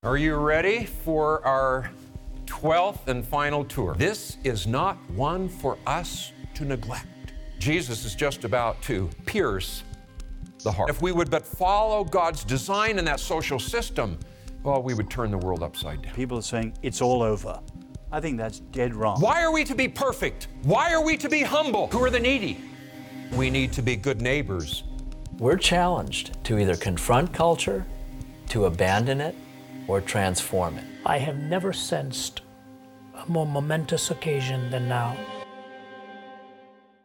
Are you ready for our 12th and final tour? This is not one for us to neglect. Jesus is just about to pierce the heart. If we would but follow God's design in that social system, well, we would turn the world upside down. People are saying it's all over. I think that's dead wrong. Why are we to be perfect? Why are we to be humble? Who are the needy? We need to be good neighbors. We're challenged to either confront culture, to abandon it, or transform it. I have never sensed a more momentous occasion than now.